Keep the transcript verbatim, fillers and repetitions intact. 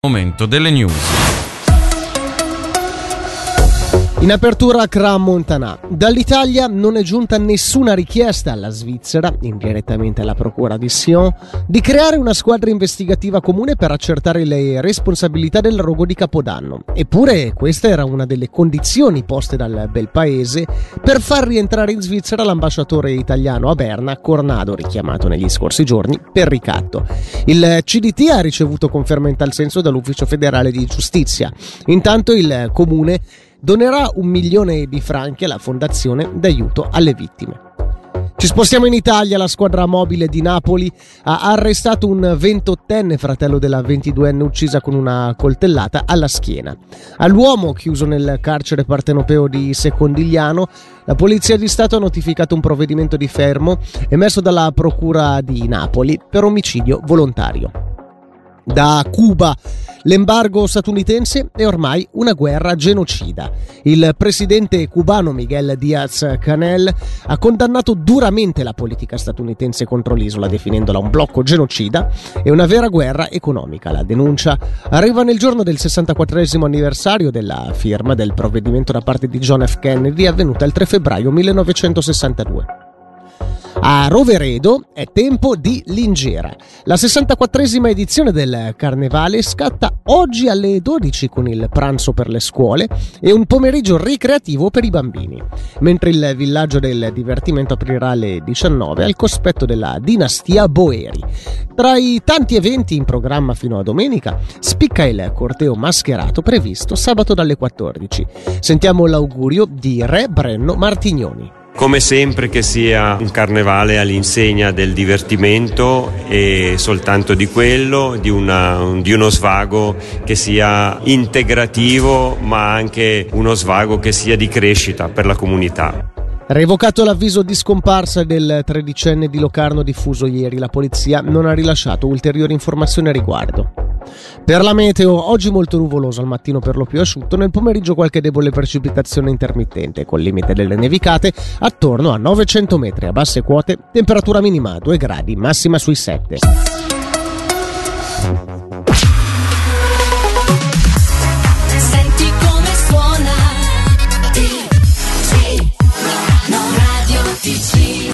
Momento delle news. In apertura Crans-Montana. Dall'Italia non è giunta nessuna richiesta alla Svizzera, indirettamente alla procura di Sion, di creare una squadra investigativa comune per accertare le responsabilità del rogo di Capodanno. Eppure questa era una delle condizioni poste dal bel paese per far rientrare in Svizzera l'ambasciatore italiano a Berna, Cornado, richiamato negli scorsi giorni per ricatto. Il C D T ha ricevuto conferma in tal senso dall'Ufficio federale di giustizia. Intanto il comune donerà un milione di franchi alla fondazione d'aiuto alle vittime. Ci spostiamo in Italia. La squadra mobile di Napoli ha arrestato un ventottenne fratello della ventiduenne uccisa con una coltellata alla schiena. All'uomo, chiuso nel carcere partenopeo di Secondigliano, la Polizia di Stato ha notificato un provvedimento di fermo emesso dalla Procura di Napoli per omicidio volontario. Da Cuba, l'embargo statunitense è ormai una guerra genocida. Il presidente cubano Miguel Díaz-Canel ha condannato duramente la politica statunitense contro l'isola, definendola un blocco genocida e una vera guerra economica. La denuncia arriva nel giorno del sessantaquattresimo anniversario della firma del provvedimento da parte di John F. Kennedy, avvenuta il tre febbraio millenovecentosessantadue. A Roveredo è tempo di Lingera. La sessantaquattresima edizione del Carnevale scatta oggi alle dodici con il pranzo per le scuole e un pomeriggio ricreativo per i bambini, mentre il villaggio del divertimento aprirà alle diciannove al cospetto della dinastia Boeri. Tra i tanti eventi in programma fino a domenica spicca il corteo mascherato previsto sabato dalle quattordici. Sentiamo l'augurio di Re Brenno Martignoni. Come sempre che sia un carnevale all'insegna del divertimento e soltanto di quello, di, una, di uno svago che sia integrativo, ma anche uno svago che sia di crescita per la comunità. Revocato l'avviso di scomparsa del tredicenne di Locarno diffuso ieri, la polizia non ha rilasciato ulteriori informazioni a riguardo. Per la meteo, oggi molto nuvoloso, al mattino per lo più asciutto, nel pomeriggio qualche debole precipitazione intermittente, col limite delle nevicate attorno a novecento metri, a basse quote temperatura minima due gradi, massima sui sette.